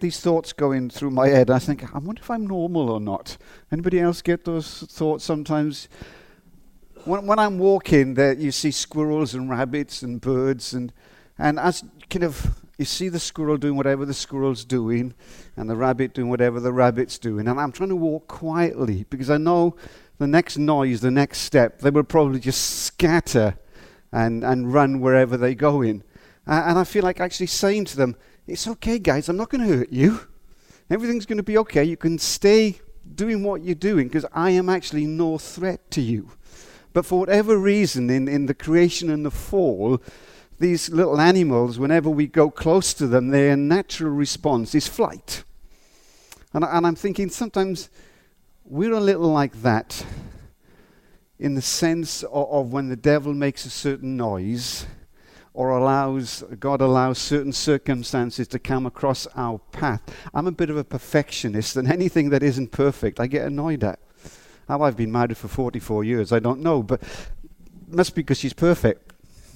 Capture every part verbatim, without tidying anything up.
these thoughts going through my head. I think, I wonder if I'm normal or not. Anybody else get those thoughts sometimes? When, when I'm walking, there you see squirrels and rabbits and birds, and and as kind of you see the squirrel doing whatever the squirrel's doing, and the rabbit doing whatever the rabbit's doing, and I'm trying to walk quietly because I know the next noise, the next step, they will probably just scatter and and run wherever they go in, uh, and I feel like actually saying to them, "It's okay, guys. I'm not going to hurt you. Everything's going to be okay. You can stay doing what you're doing because I am actually no threat to you." But for whatever reason, in, in the creation and the fall, these little animals, whenever we go close to them, their natural response is flight. And, and I'm thinking sometimes we're a little like that in the sense of, of when the devil makes a certain noise or allows, God allows certain circumstances to come across our path. I'm a bit of a perfectionist, and anything that isn't perfect, I get annoyed at. How I've been married for forty-four years, I don't know, but it must be because she's perfect.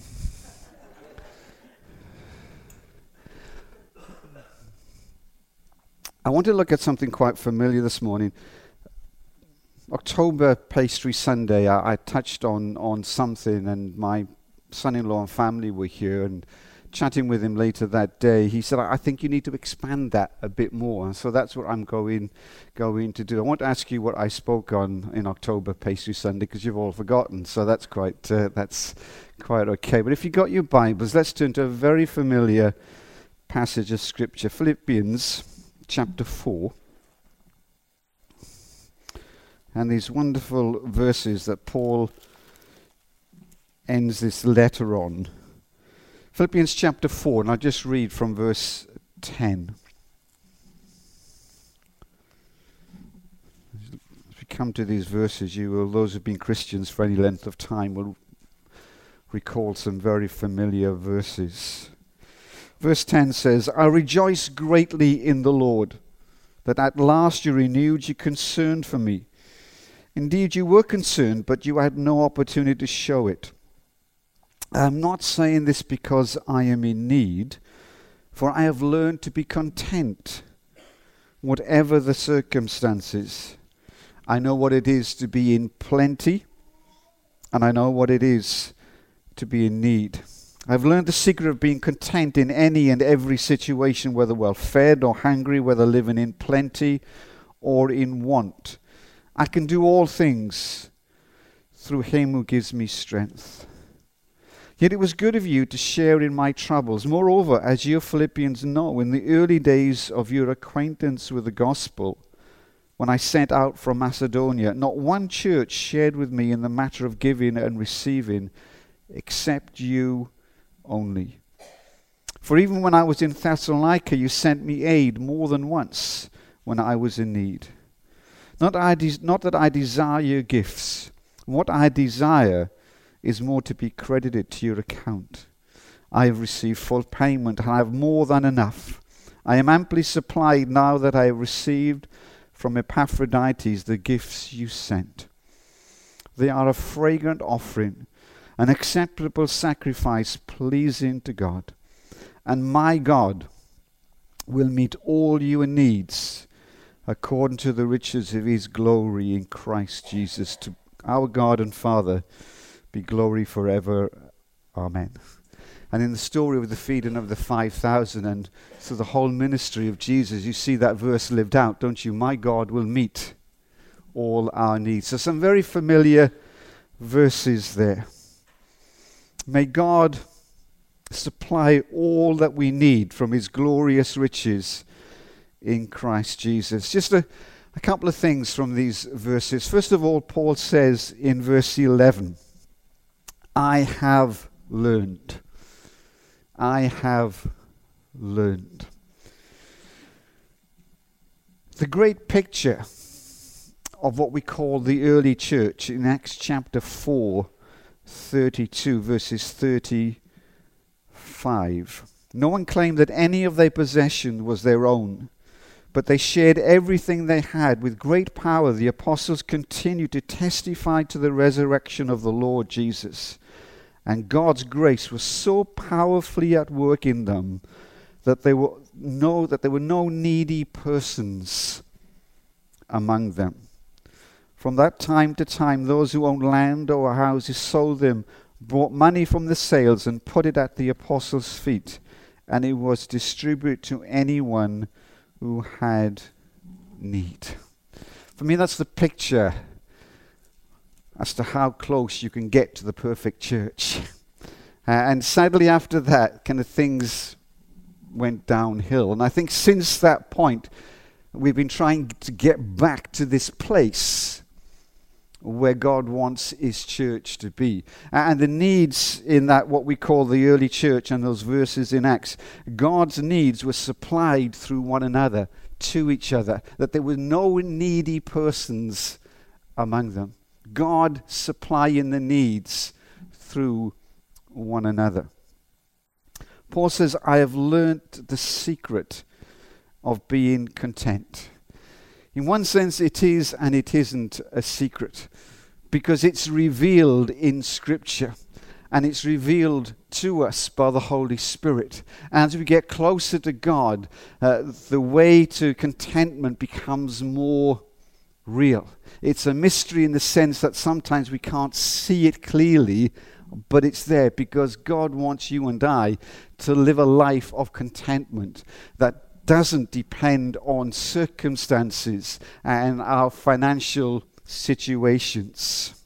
I want to look at something quite familiar this morning. October Pastry Sunday, I, I touched on, on something, and my son-in-law and family were here, and chatting with him later that day, he said, I think you need to expand that a bit more. So that's what I'm going going to do. I want to ask you what I spoke on in October Pastry Sunday, because you've all forgotten. So that's quite uh, that's quite okay. But if you got your Bibles, let's turn to a very familiar passage of Scripture, Philippians chapter four. And these wonderful verses that Paul ends this letter on. Philippians chapter four, and I'll just read from verse ten. As we come to these verses, you will, those who have been Christians for any length of time, will recall some very familiar verses. Verse ten says, I rejoice greatly in the Lord, that at last you renewed your concern for me. Indeed, you were concerned, but you had no opportunity to show it. I'm not saying this because I am in need, for I have learned to be content, whatever the circumstances. I know what it is to be in plenty, and I know what it is to be in need. I've learned the secret of being content in any and every situation, whether well fed or hungry, whether living in plenty or in want. I can do all things through him who gives me strength. Yet it was good of you to share in my troubles. Moreover, as you Philippians know, in the early days of your acquaintance with the gospel, when I set out from Macedonia, not one church shared with me in the matter of giving and receiving, except you only. For even when I was in Thessalonica, you sent me aid more than once when I was in need. Not, I des- not that I desire your gifts. What I desire is more to be credited to your account. I have received full payment, and I have more than enough. I am amply supplied now that I have received from Epaphroditus the gifts you sent. They are a fragrant offering, an acceptable sacrifice pleasing to God. And my God will meet all your needs according to the riches of his glory in Christ Jesus. To our God and Father be glory forever. Amen. And in the story of the feeding of the five thousand and through the whole ministry of Jesus, you see that verse lived out, don't you? My God will meet all our needs. So some very familiar verses there. May God supply all that we need from his glorious riches in Christ Jesus. Just a, a couple of things from these verses. First of all, Paul says in verse eleven, I have learned. I have learned. The great picture of what we call the early church in Acts chapter four, thirty-two, verses thirty-five. No one claimed that any of their possession was their own, but they shared everything they had. With great power, the apostles continued to testify to the resurrection of the Lord Jesus. And God's grace was so powerfully at work in them that they were no, that there were no needy persons among them. From that time to time, those who owned land or houses sold them, brought money from the sales and put it at the apostles' feet, and it was distributed to anyone who had need. For me, that's the picture as to how close you can get to the perfect church. Uh, and sadly, after that, kind of things went downhill. And I think since that point, we've been trying to get back to this place where God wants his church to be. And the needs in that, what we call the early church and those verses in Acts, God's needs were supplied through one another, to each other, that there were no needy persons among them. God supplying the needs through one another. Paul says, I have learnt the secret of being content. In one sense, it is and it isn't a secret, because it's revealed in Scripture, and it's revealed to us by the Holy Spirit. As we get closer to God, uh, the way to contentment becomes more real. It's a mystery in the sense that sometimes we can't see it clearly, but it's there because God wants you and I to live a life of contentment that doesn't depend on circumstances and our financial situations.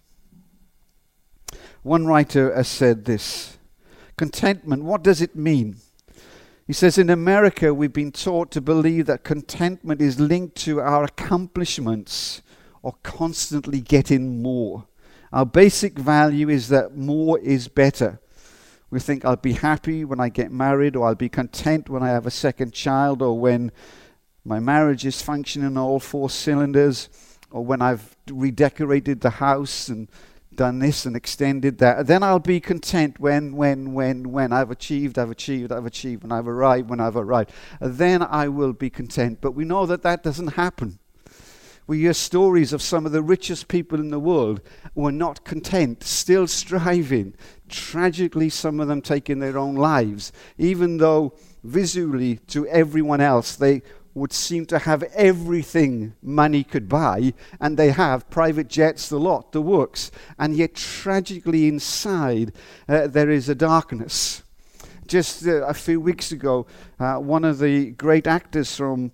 One writer has said this: contentment, what does it mean? He says, in America, we've been taught to believe that contentment is linked to our accomplishments or constantly getting more. Our basic value is that more is better. We think I'll be happy when I get married, or I'll be content when I have a second child, or when my marriage is functioning on all four cylinders, or when I've redecorated the house and done this and extended that. Then I'll be content when, when, when, when I've achieved, I've achieved, I've achieved, when I've arrived, when I've arrived. Then I will be content. But we know that that doesn't happen. We hear stories of some of the richest people in the world who are not content, still striving. Tragically, some of them taking their own lives, even though visually to everyone else they would seem to have everything money could buy, and they have private jets, the lot, the works, and yet tragically inside uh, there is a darkness. Just uh, a few weeks ago, uh, one of the great actors from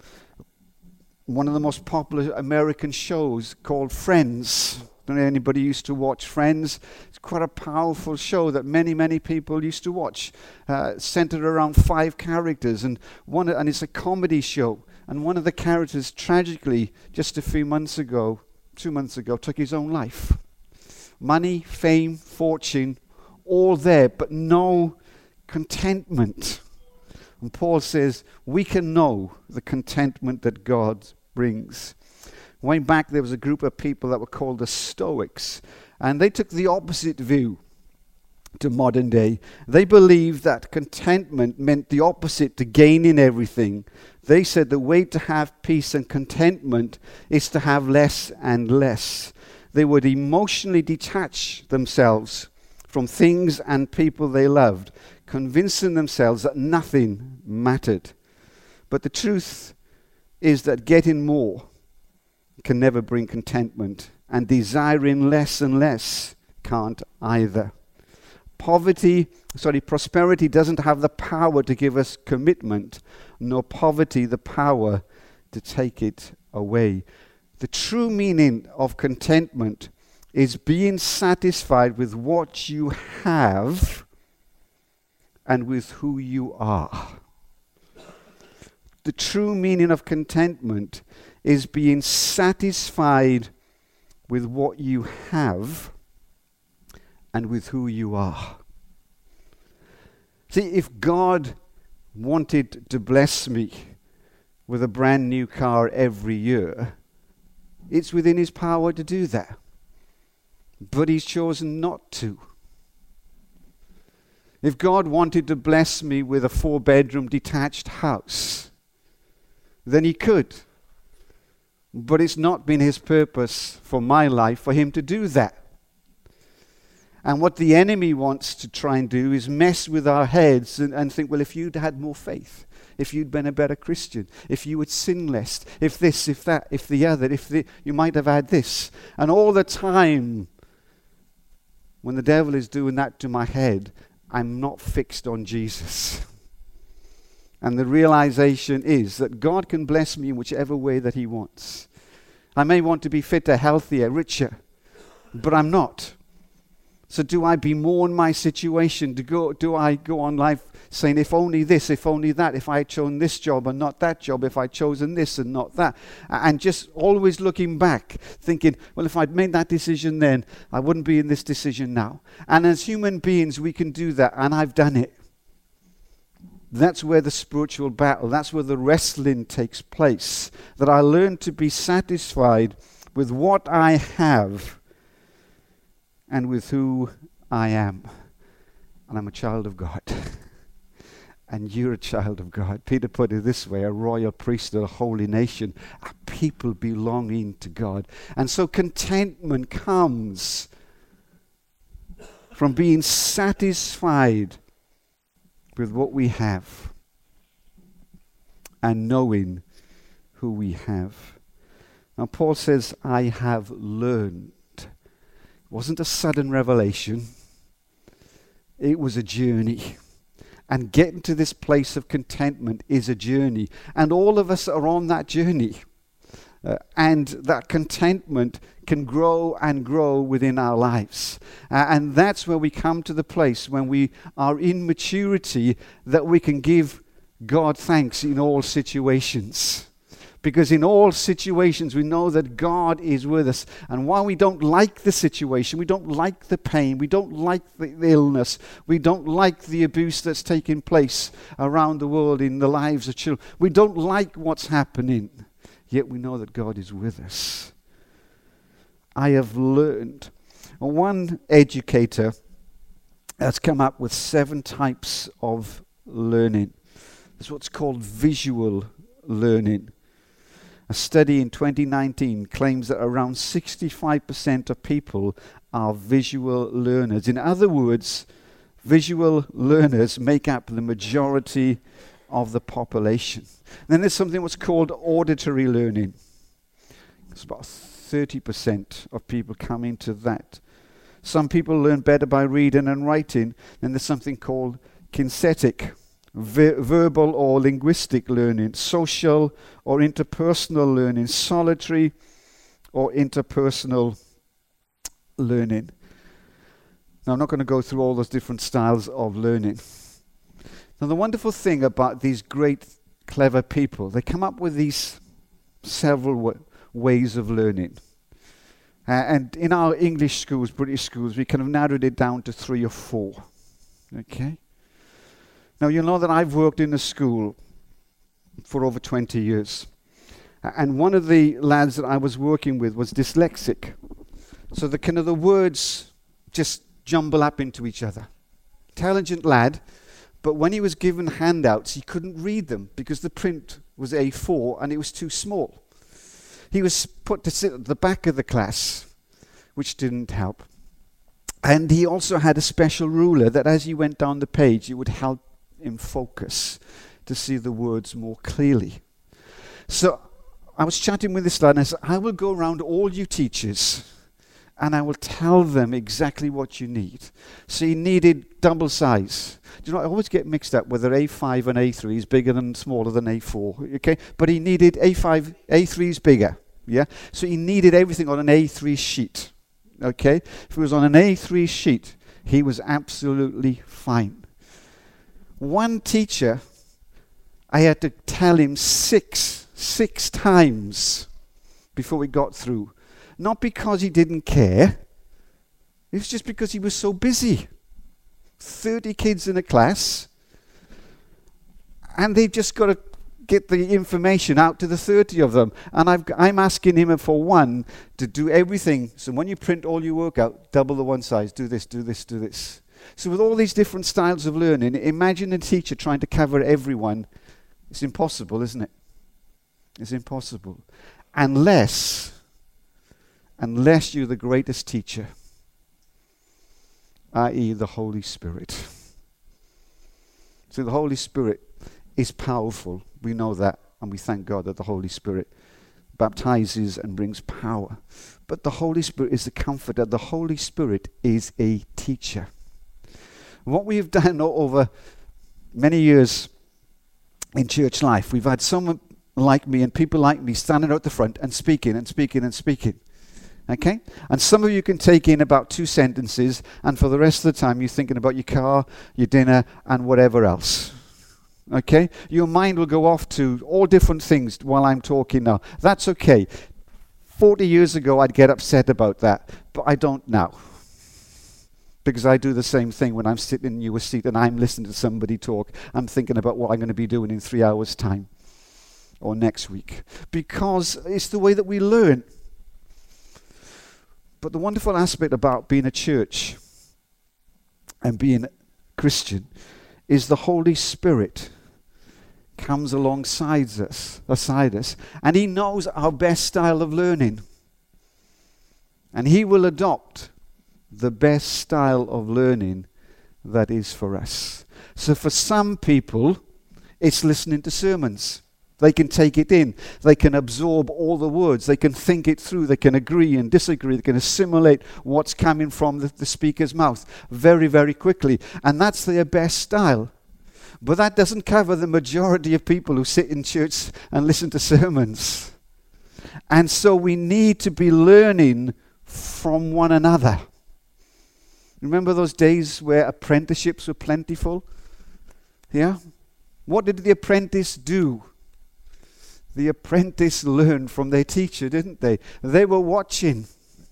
one of the most popular American shows called Friends. I don't know if anybody used to watch Friends. It's quite a powerful show that many, many people used to watch, uh, centered around five characters, and one, and it's a comedy show. And one of the characters, tragically, just a few months ago, two months ago, took his own life. Money, fame, fortune, all there, but no contentment. And Paul says, we can know the contentment that God brings. Way back, there was a group of people that were called the Stoics, and they took the opposite view to modern day. They believed that contentment meant the opposite to gaining everything. They said the way to have peace and contentment is to have less and less. They would emotionally detach themselves from things and people they loved, convincing themselves that nothing mattered. But the truth is that getting more can never bring contentment, and desiring less and less can't either. Poverty, sorry, prosperity doesn't have the power to give us commitment, nor poverty the power to take it away. The true meaning of contentment is being satisfied with what you have and with who you are. The true meaning of contentment is being satisfied with what you have and with who you are. See, if God wanted to bless me with a brand new car every year, it's within his power to do that. But he's chosen not to. If God wanted to bless me with a four-bedroom detached house, then he could. But it's not been his purpose for my life for him to do that. And what the enemy wants to try and do is mess with our heads and, and think, well, if you'd had more faith, if you'd been a better Christian, if you would sin less, if this, if that, if the other, if the, you might have had this. And all the time, when the devil is doing that to my head, I'm not fixed on Jesus. And the realization is that God can bless me in whichever way that he wants. I may want to be fitter, healthier, richer, but I'm not. So do I bemoan my situation? Do, go, do I go on life saying, if only this, if only that, if I had chosen this job and not that job, if I'd chosen this and not that, and just always looking back, thinking, well, if I'd made that decision then, I wouldn't be in this decision now. And as human beings, we can do that, and I've done it. That's where the spiritual battle, that's where the wrestling takes place, that I learn to be satisfied with what I have and with who I am. And I'm a child of God. And you're a child of God. Peter put it this way, a royal priesthood, a holy nation, a people belonging to God. And so contentment comes from being satisfied with what we have and knowing who we have. Now Paul says, I have learned. It wasn't a sudden revelation. It was a journey. And getting to this place of contentment is a journey. And all of us are on that journey. Uh, and that contentment can grow and grow within our lives. Uh, and that's where we come to the place when we are in maturity that we can give God thanks in all situations. Because in all situations we know that God is with us. And while we don't like the situation, we don't like the pain, we don't like the illness, we don't like the abuse that's taking place around the world in the lives of children, we don't like what's happening, yet we know that God is with us. I have learned. One educator has come up with seven types of learning. It's what's called visual learning. A study in twenty nineteen claims that around sixty-five percent of people are visual learners. In other words, visual learners make up the majority of the population. Then there's something what's called auditory learning. It's about thirty percent of people come into that. Some people learn better by reading and writing. Then there's something called kinesthetic. Ver- verbal or linguistic learning, social or interpersonal learning, solitary or interpersonal learning. Now, I'm not going to go through all those different styles of learning. Now, the wonderful thing about these great, clever people, they come up with these several w- ways of learning. Uh, and in our English schools, British schools, we kind of narrowed it down to three or four. Okay? Now, you know that I've worked in a school for over twenty years. And one of the lads that I was working with was dyslexic. So the kind of the words just jumble up into each other. Intelligent lad, but when he was given handouts, he couldn't read them because the print was A four and it was too small. He was put to sit at the back of the class, which didn't help. And he also had a special ruler that as he went down the page, it would help in focus to see the words more clearly. So I was chatting with this lad and I said, I will go around all you teachers and I will tell them exactly what you need. So he needed double size. Do you know, I always get mixed up whether A five and A three is bigger than smaller than A four. Okay, but he needed A five, A three is bigger. Yeah, so he needed everything on an A three sheet. Okay, if it was on an A three sheet, he was absolutely fine. One teacher, I had to tell him six, six times before we got through. Not because he didn't care. It was just because he was so busy. thirty kids in a class. And they've just got to get the information out to the thirty of them. And I've, I'm asking him for one to do everything. So when you print all your work out, double the one size. Do this, do this, do this. So with all these different styles of learning, imagine a teacher trying to cover everyone. It's impossible, isn't it? It's impossible. Unless, unless you're the greatest teacher. that is the Holy Spirit. So the Holy Spirit is powerful. We know that, and we thank God that the Holy Spirit baptizes and brings power. But the Holy Spirit is the comforter. The Holy Spirit is a teacher. What we have done over many years in church life, we've had someone like me and people like me standing out the front and speaking and speaking and speaking. Okay? And some of you can take in about two sentences, and for the rest of the time you're thinking about your car, your dinner, and whatever else. Okay? Your mind will go off to all different things while I'm talking now. That's okay. forty years ago I'd get upset about that, but I don't now. Because I do the same thing when I'm sitting in your seat and I'm listening to somebody talk. I'm thinking about what I'm going to be doing in three hours' time or next week. Because it's the way that we learn. But the wonderful aspect about being a church and being a Christian is the Holy Spirit comes alongside us, beside us, and he knows our best style of learning. And he will adopt the best style of learning that is for us. So for some people, it's listening to sermons. They can take it in. They can absorb all the words. They can think it through. They can agree and disagree. They can assimilate what's coming from the, the speaker's mouth very, very quickly. And that's their best style. But that doesn't cover the majority of people who sit in church and listen to sermons. And so we need to be learning from one another. Remember those days where apprenticeships were plentiful? Yeah? What did the apprentice do? The apprentice learned from their teacher, didn't they? They were watching.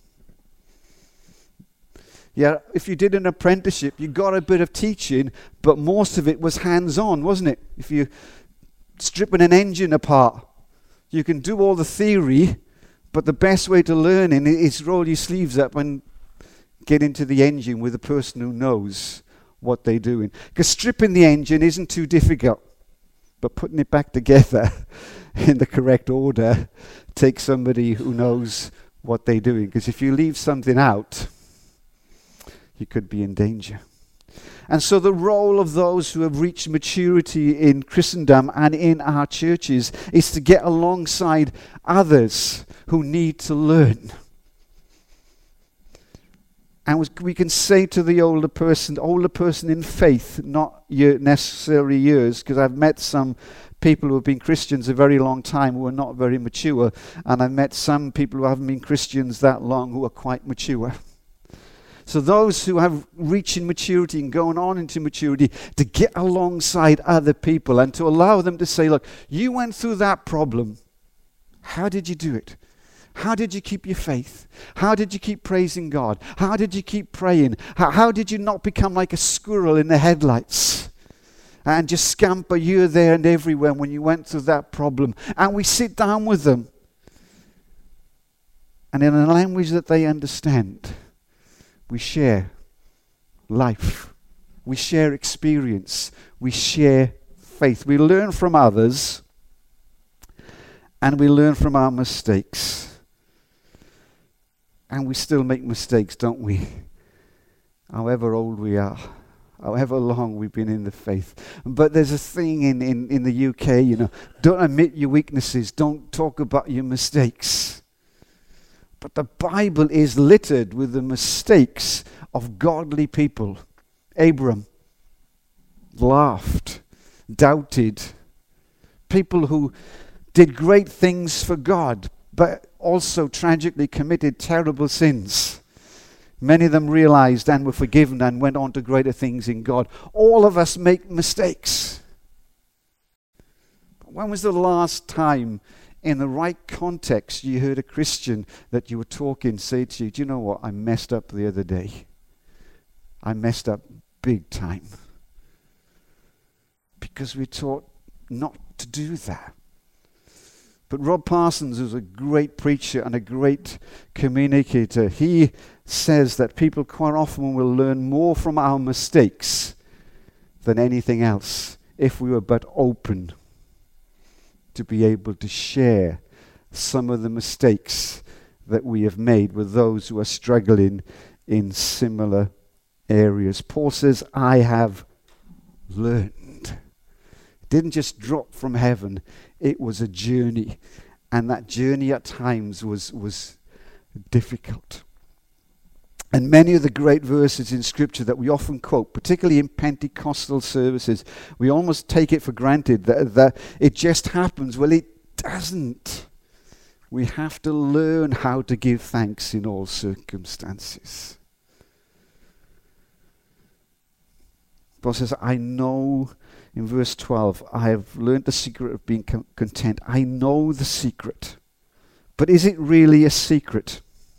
Yeah, if you did an apprenticeship, you got a bit of teaching, but most of it was hands-on, wasn't it? If you're stripping an engine apart, you can do all the theory, but the best way to learn it is roll your sleeves up and get into the engine with a person who knows what they're doing. Because stripping the engine isn't too difficult, but putting it back together in the correct order takes somebody who knows what they're doing. Because if you leave something out, you could be in danger. And so the role of those who have reached maturity in Christendom and in our churches is to get alongside others who need to learn. And we can say to the older person, older person in faith, not year, necessarily years, because I've met some people who have been Christians a very long time who are not very mature, and I've met some people who haven't been Christians that long who are quite mature. So those who have reaching maturity and going on into maturity, to get alongside other people and to allow them to say, look, you went through that problem. How did you do it? How did you keep your faith? How did you keep praising God? How did you keep praying? How, how did you not become like a squirrel in the headlights and just scamper here, there, and everywhere when you went through that problem? And we sit down with them, and in a language that they understand, we share life. We share experience. We share faith. We learn from others, and we learn from our mistakes. And we still make mistakes, don't we? However old we are, however long we've been in the faith. But there's a thing in, in, in the U K, you know, don't admit your weaknesses, don't talk about your mistakes. But the Bible is littered with the mistakes of godly people. Abram laughed, doubted. People who did great things for God, but also tragically committed terrible sins. Many of them realized and were forgiven and went on to greater things in God. All of us make mistakes. When was the last time in the right context you heard a Christian that you were talking say to you, do you know what, I messed up the other day. I messed up big time. Because we're taught not to do that. But Rob Parsons is a great preacher and a great communicator. He says that people quite often will learn more from our mistakes than anything else if we were but open to be able to share some of the mistakes that we have made with those who are struggling in similar areas. Paul says, I have learned. It didn't just drop from heaven. It was a journey. And that journey at times was, was difficult. And many of the great verses in Scripture that we often quote, particularly in Pentecostal services, we almost take it for granted that, that it just happens. Well, it doesn't. We have to learn how to give thanks in all circumstances. Paul says, I know, in verse twelve, I have learned the secret of being con- content. I know the secret. But is it really a secret?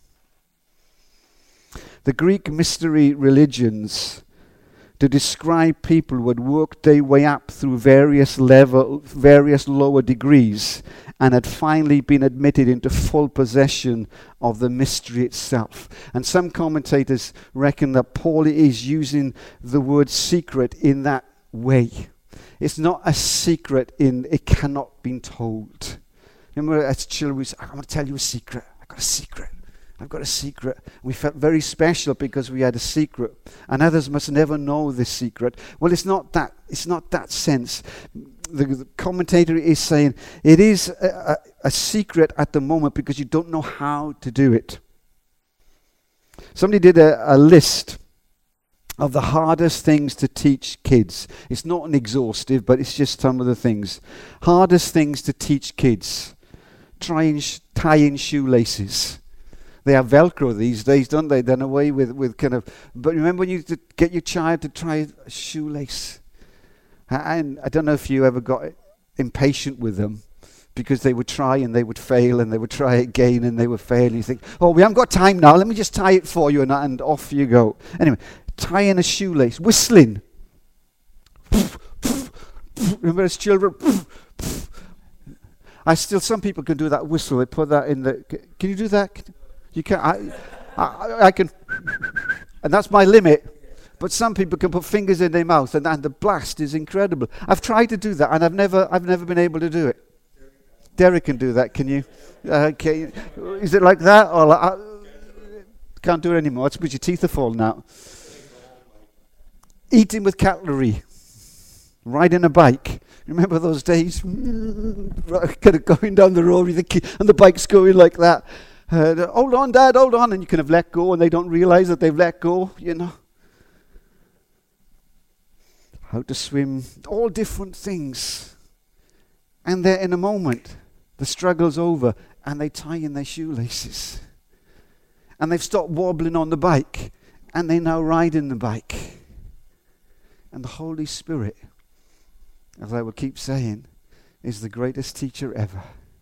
The Greek mystery religions, to describe people who had worked their way up through various level, various lower degrees, and had finally been admitted into full possession of the mystery itself. And some commentators reckon that Paul is using the word secret in that way. It's not a secret in it cannot be told. Remember as children we say, I'm going to tell you a secret. I've got a secret. I've got a secret. We felt very special because we had a secret, and others must never know this secret. Well, it's not that. It's not that sense. The, the commentator is saying it is a, a, a secret at the moment because you don't know how to do it. Somebody did a, a list of the hardest things to teach kids. It's not an exhaustive, but it's just some of the things. Hardest things to teach kids. Try and sh- tie in shoelaces. They have Velcro these days, don't they? Done away with, with kind of... But remember when you to get your child to try a shoelace? And I don't know if you ever got impatient with them because they would try and they would fail and they would try again and they would fail. And you think, oh, we haven't got time now. Let me just tie it for you. And, and off you go. Anyway, tying a shoelace. Whistling. Remember as children? I still... Some people can do that whistle. They put that in the... Can you do that? Can, You can, I, I, I can, and that's my limit. But some people can put fingers in their mouth, and, and the blast is incredible. I've tried to do that, and I've never, I've never been able to do it. Derek can do that. Can you? Uh, can you is it like that, or like, I can't do it anymore? It's because your teeth are falling out. Eating with cutlery, riding a bike. Remember those days? Kind of going down the road with the key, and the bike's going like that. Uh, hold on, Dad, hold on. And you kind of let go and they don't realize that they've let go, you know. How to swim, all different things. And then in a moment, the struggle's over and they tie in their shoelaces. And they've stopped wobbling on the bike and they're now riding the bike. And the Holy Spirit, as I will keep saying, is the greatest teacher ever.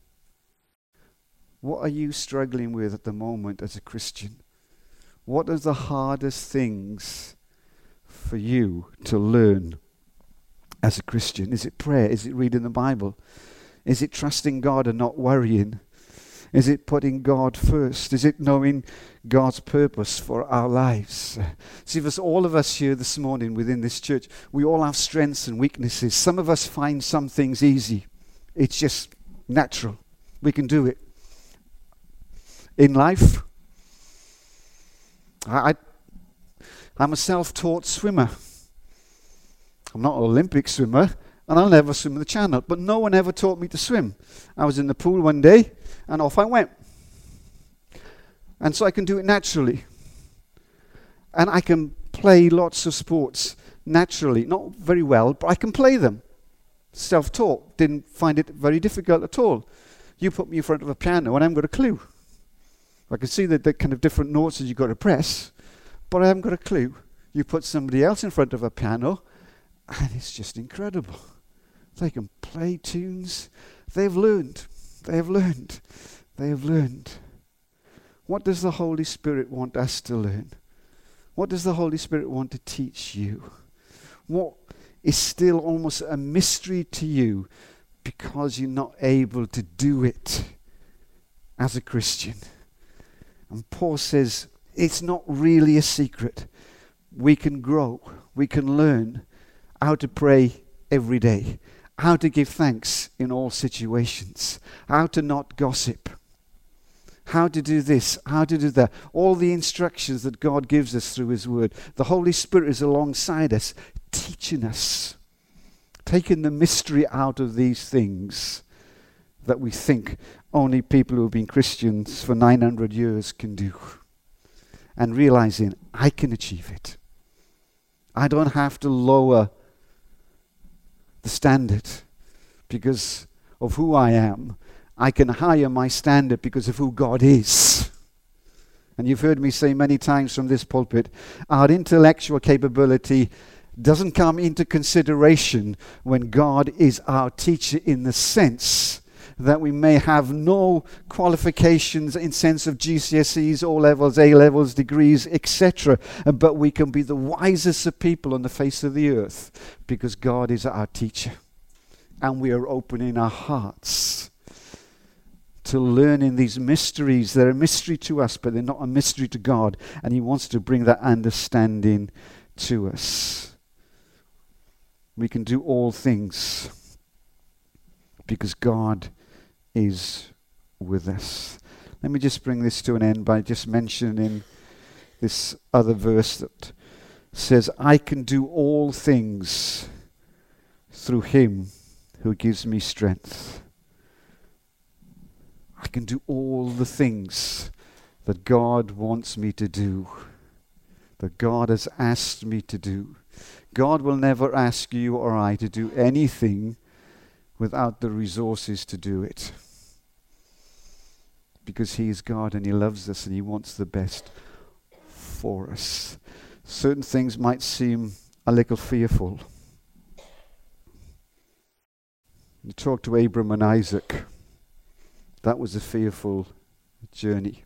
What are you struggling with at the moment as a Christian? What are the hardest things for you to learn as a Christian? Is it prayer? Is it reading the Bible? Is it trusting God and not worrying? Is it putting God first? Is it knowing God's purpose for our lives? See, there's all of us here this morning within this church, we all have strengths and weaknesses. Some of us find some things easy. It's just natural. We can do it. In life, I, I, I'm a self-taught swimmer. I'm not an Olympic swimmer, and I'll never swim in the channel, but no one ever taught me to swim. I was in the pool one day, and off I went. And so I can do it naturally. And I can play lots of sports naturally. Not very well, but I can play them. Self-taught. Didn't find it very difficult at all. You put me in front of a piano, and I haven't got a clue. I can see that the kind of different notes that you've got to press, but I haven't got a clue. You put somebody else in front of a piano, and it's just incredible. They can play tunes. They've learned. They have learned. They have learned. What does the Holy Spirit want us to learn? What does the Holy Spirit want to teach you? What is still almost a mystery to you because you're not able to do it as a Christian? And Paul says, it's not really a secret. We can grow. We can learn how to pray every day, how to give thanks in all situations, how to not gossip, how to do this, how to do that. All the instructions that God gives us through his word. The Holy Spirit is alongside us, teaching us, taking the mystery out of these things that we think only people who have been Christians for nine hundred years can do. And realizing I can achieve it. I don't have to lower the standard because of who I am. I can higher my standard because of who God is. And you've heard me say many times from this pulpit, our intellectual capability doesn't come into consideration when God is our teacher, in the sense that we may have no qualifications in sense of G C S Es, O levels, A levels, degrees, et cetera. But we can be the wisest of people on the face of the earth because God is our teacher. And we are opening our hearts to learning these mysteries. They're a mystery to us, but they're not a mystery to God. And he wants to bring that understanding to us. We can do all things because God is with us. Let me just bring this to an end by just mentioning this other verse that says, I can do all things through him who gives me strength. I can do all the things that God wants me to do, that God has asked me to do. God will never ask you or I to do anything without the resources to do it. Because he is God and he loves us and he wants the best for us. Certain things might seem a little fearful. You talk to Abram and Isaac. That was a fearful journey.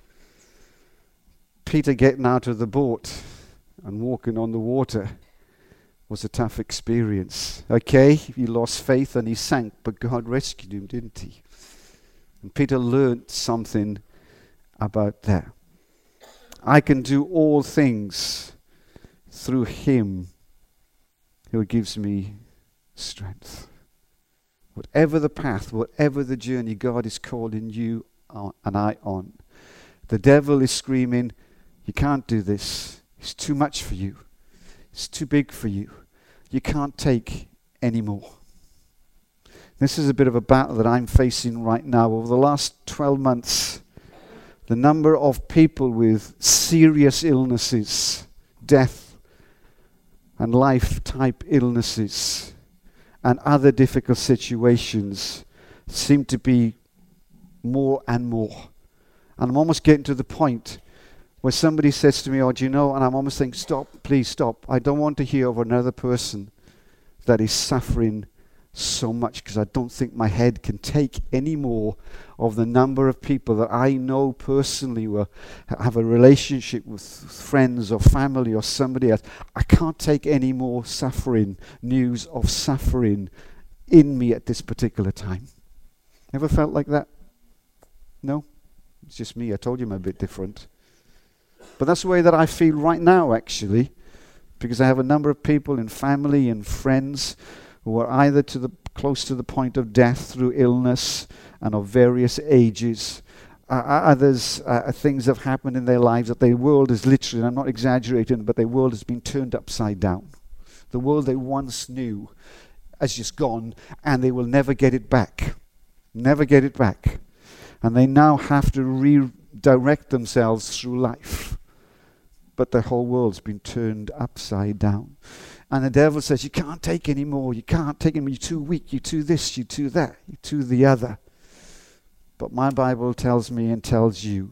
Peter getting out of the boat and walking on the water was a tough experience. Okay, he lost faith and he sank, but God rescued him, didn't he? And Peter learned something about that. I can do all things through him who gives me strength. Whatever the path, whatever the journey God is calling you on, and I on, the devil is screaming, you can't do this. It's too much for you. It's too big for you. You can't take any more. This is a bit of a battle that I'm facing right now. Over the last twelve months, the number of people with serious illnesses, death and life-type illnesses, and other difficult situations seem to be more and more. And I'm almost getting to the point where somebody says to me, oh, do you know, and I'm almost saying, stop, please stop. I don't want to hear of another person that is suffering so much, because I don't think my head can take any more of the number of people that I know personally who are, have a relationship with friends or family or somebody else. I can't take any more suffering, news of suffering in me at this particular time. Ever felt like that? No? It's just me. I told you I'm a bit different. But that's the way that I feel right now, actually, because I have a number of people in family and friends who are either to the close to the point of death through illness and of various ages. Uh, others, uh, things have happened in their lives that their world is literally, and I'm not exaggerating, but their world has been turned upside down. The world they once knew has just gone, and they will never get it back. Never get it back. And they now have to redirect themselves through life. But their whole world's been turned upside down. And the devil says, you can't take any more. You can't take any. You're too weak. You're too this. You're too that. You're too the other. But my Bible tells me and tells you,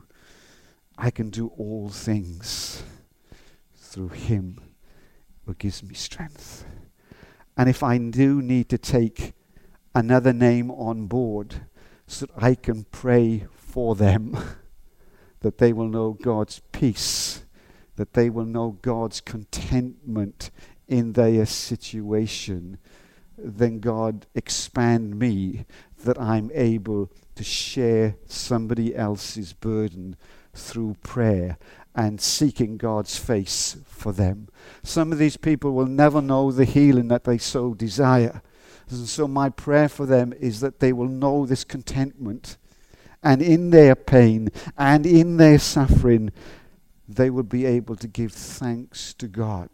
I can do all things through him who gives me strength. And if I do need to take another name on board so that I can pray for them, that they will know God's peace, that they will know God's contentment in their situation, then God expand me that I'm able to share somebody else's burden through prayer and seeking God's face for them. Some of these people will never know the healing that they so desire. And so my prayer for them is that they will know this contentment and in their pain and in their suffering, they will be able to give thanks to God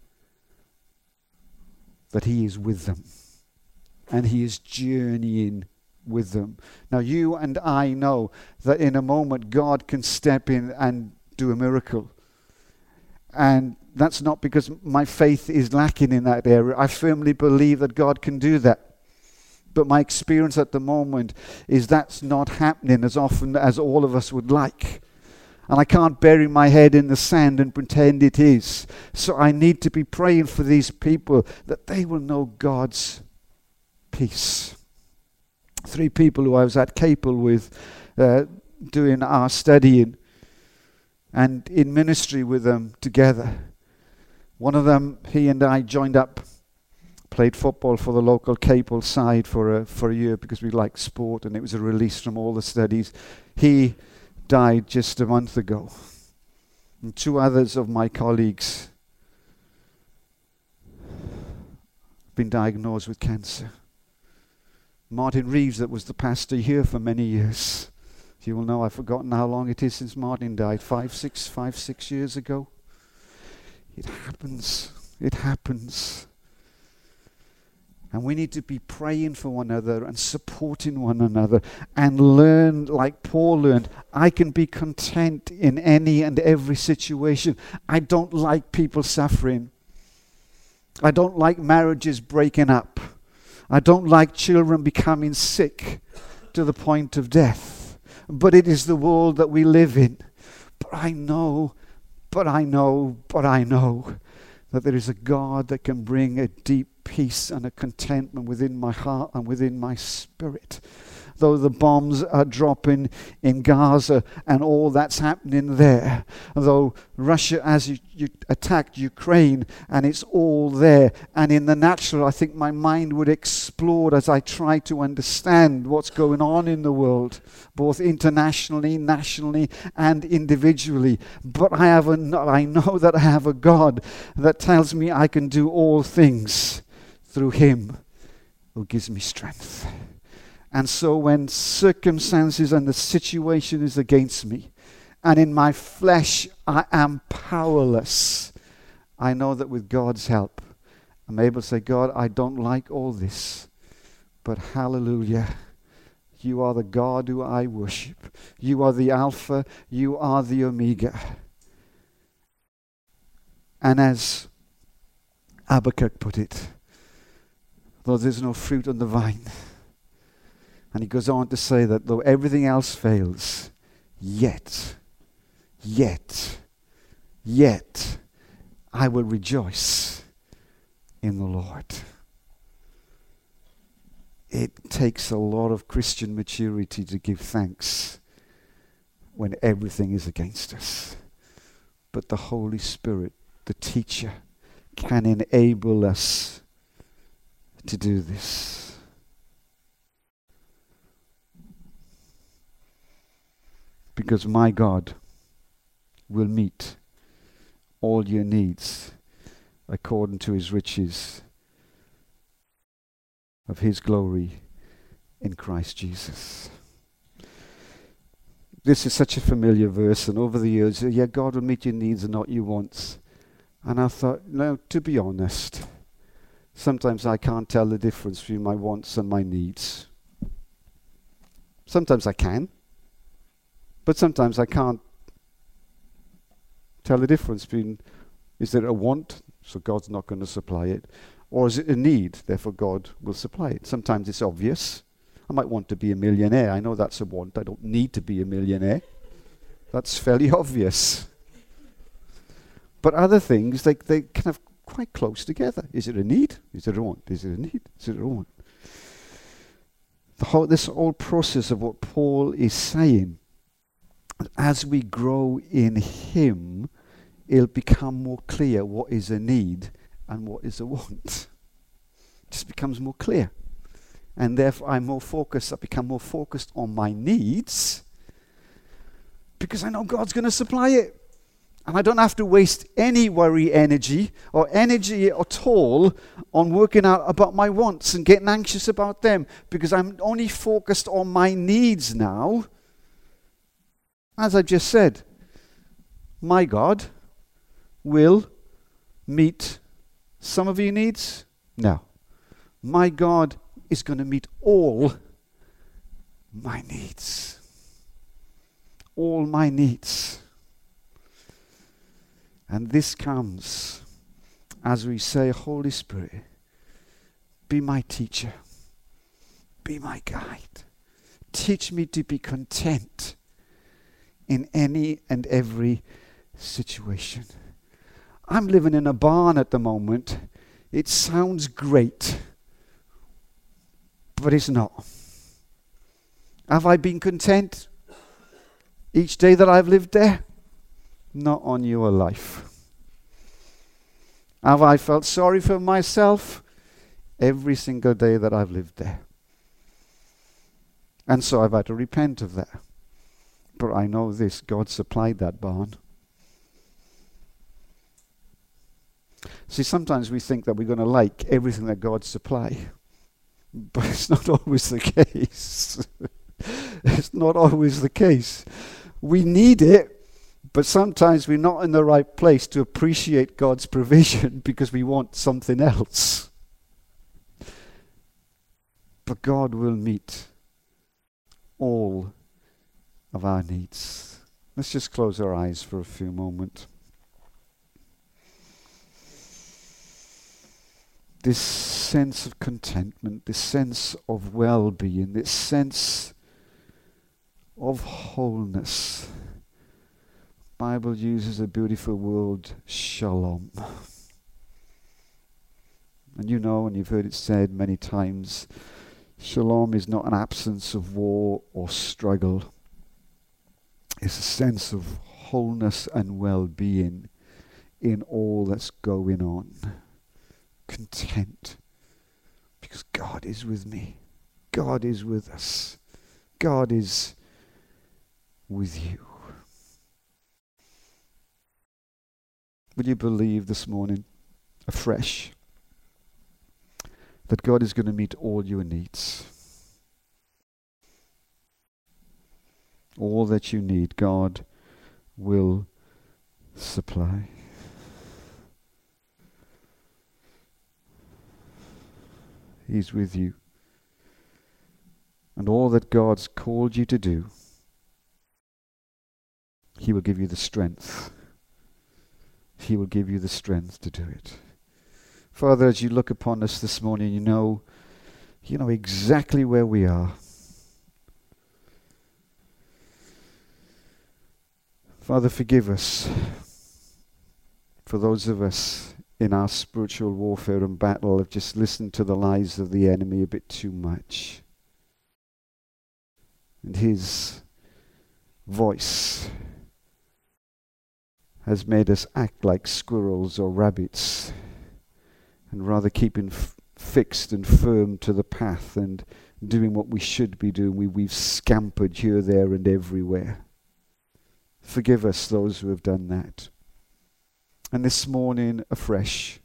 that He is with them and He is journeying with them. Now you and I know that in a moment God can step in and do a miracle. And that's not because my faith is lacking in that area. I firmly believe that God can do that. But my experience at the moment is that's not happening as often as all of us would like. And I can't bury my head in the sand and pretend it is. So I need to be praying for these people that they will know God's peace. Three people who I was at Capel with uh, doing our studying and in ministry with them together. One of them, he and I joined up, played football for the local Capel side for a, for a year because we like sport, and it was a release from all the studies. He died just a month ago. And two others of my colleagues have been diagnosed with cancer. Martin Reeves, that was the pastor here for many years. You will know, I've forgotten how long it is since Martin died. Five, six, five, six years ago. It happens. It happens. And we need to be praying for one another and supporting one another and learn like Paul learned. I can be content in any and every situation. I don't like people suffering. I don't like marriages breaking up. I don't like children becoming sick to the point of death. But it is the world that we live in. But I know, but I know, but I know that there is a God that can bring a deep peace and a contentment within my heart and within my spirit. Though the bombs are dropping in Gaza and all that's happening there, though Russia has you, you attacked Ukraine and it's all there, and in the natural I think my mind would explode as I try to understand what's going on in the world, both internationally, nationally and individually. But I have a, I know that I have a God that tells me I can do all things through Him who gives me strength. And so when circumstances and the situation is against me, and in my flesh I am powerless, I know that with God's help, I'm able to say, God, I don't like all this, but hallelujah, you are the God who I worship. You are the Alpha, you are the Omega. And as Habakkuk put it, though there's no fruit on the vine, and he goes on to say that though everything else fails, yet, yet, yet, I will rejoice in the Lord. It takes a lot of Christian maturity to give thanks when everything is against us. But the Holy Spirit, the teacher, can enable us to do this. Because my God will meet all your needs according to His riches of His glory in Christ Jesus. This is such a familiar verse, and over the years, yeah, God will meet your needs and not your wants. And I thought, no, to be honest, sometimes I can't tell the difference between my wants and my needs. Sometimes I can. But sometimes I can't tell the difference between, is there a want, so God's not going to supply it, or is it a need, therefore God will supply it. Sometimes it's obvious. I might want to be a millionaire. I know that's a want. I don't need to be a millionaire. That's fairly obvious. But other things, they, they kind of quite close together. Is it a need? Is it a want? Is it a need? Is it a want? The whole, this whole process of what Paul is saying, as we grow in Him, it'll become more clear what is a need and what is a want. It just becomes more clear. And therefore I'm more focused, I become more focused on my needs because I know God's going to supply it. And I don't have to waste any worry energy or energy at all on working out about my wants and getting anxious about them, because I'm only focused on my needs now. As I just said, my God will meet some of your needs? No. My God is going to meet all my needs. All my needs. And this comes as we say, Holy Spirit, be my teacher. Be my guide. Teach me to be content in any and every situation. I'm living in a barn at the moment. It sounds great, but it's not. Have I been content each day that I've lived there? Not on your life. Have I felt sorry for myself? Every single day that I've lived there. And so I've had to repent of that. But I know this, God supplied that barn. See, sometimes we think that we're going to like everything that God supplies. But it's not always the case. It's not always the case. We need it, but sometimes we're not in the right place to appreciate God's provision because we want something else. But God will meet all of our needs. Let's just close our eyes for a few moments. This sense of contentment, this sense of well-being, this sense of wholeness. The Bible uses a beautiful word, shalom. And you know, and you've heard it said many times, shalom is not an absence of war or struggle. It's a sense of wholeness and well-being in all that's going on. Content. Because God is with me. God is with us. God is with you. Will you believe this morning, afresh, that God is going to meet all your needs? All that you need, God will supply. He's with you. And all that God's called you to do, He will give you the strength. He will give you the strength to do it. Father, as you look upon us this morning, you know, you know exactly where we are. Father, forgive us for those of us in our spiritual warfare and battle have just listened to the lies of the enemy a bit too much. And his voice has made us act like squirrels or rabbits and rather keeping f- fixed and firm to the path and doing what we should be doing. We, we've scampered here, there and everywhere. Forgive us, those who have done that. And this morning, afresh,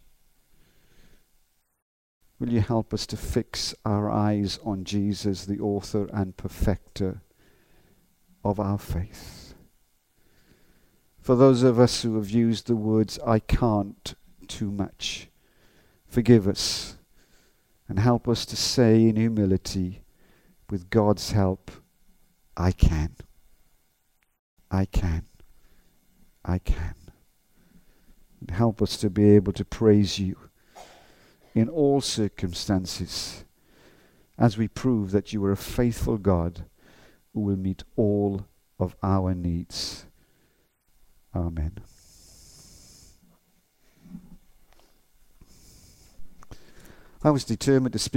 will you help us to fix our eyes on Jesus, the author and perfecter of our faith? For those of us who have used the words, I can't, too much, forgive us and help us to say in humility, with God's help, I can. I can. I can. And help us to be able to praise you in all circumstances as we prove that you are a faithful God who will meet all of our needs. Amen. I was determined to speak